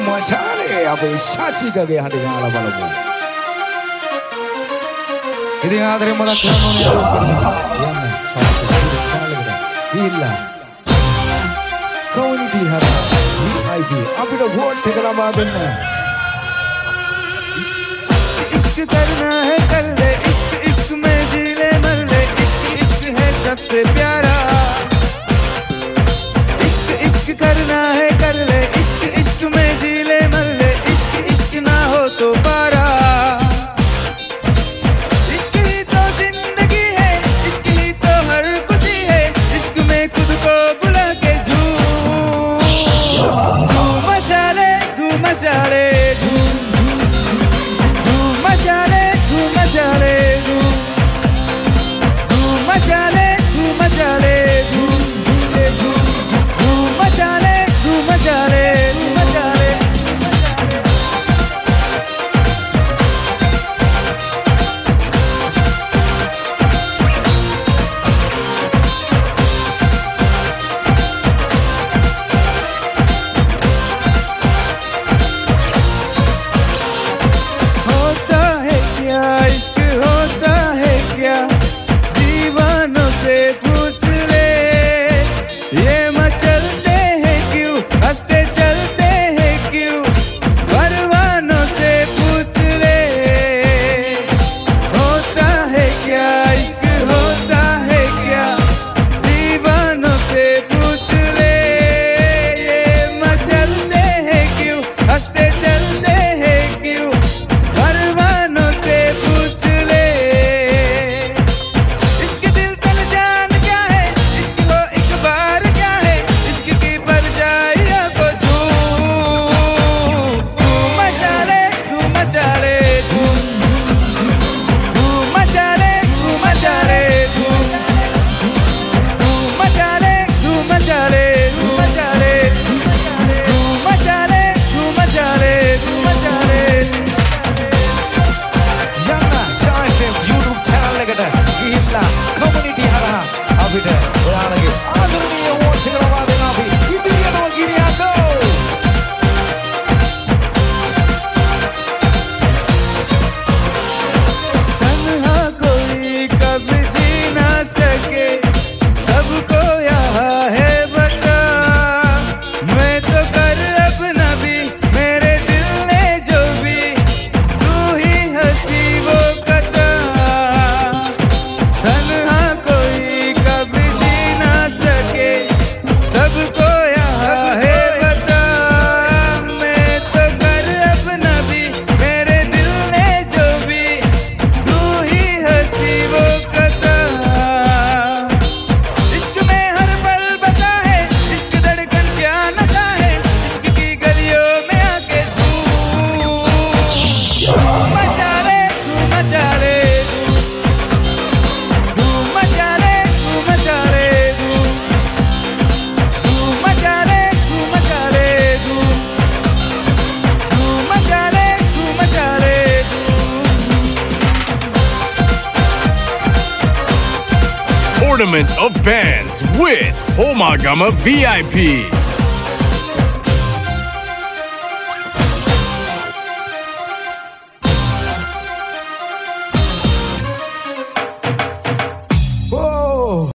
machale abe shachi ka ge hande gala balabu idin adare mada kanone alu karna yanne chale illa community hara VIP apita vote thekala ma denna इश्क करना है कर ले इश्क इश्क में जी ले मर ले इश्क इश्क है सबसे प्यारा इश्क इश्क करना है कर ले इश्क इश्क में जी ले मर ले इश्क इश्क ना हो तो पारा इश्क ही तो जिंदगी है इश्क ही तो हर खुशी है इश्क में खुद को बुला के झूम मचा ले Tournament of Fans with Homagama VIP.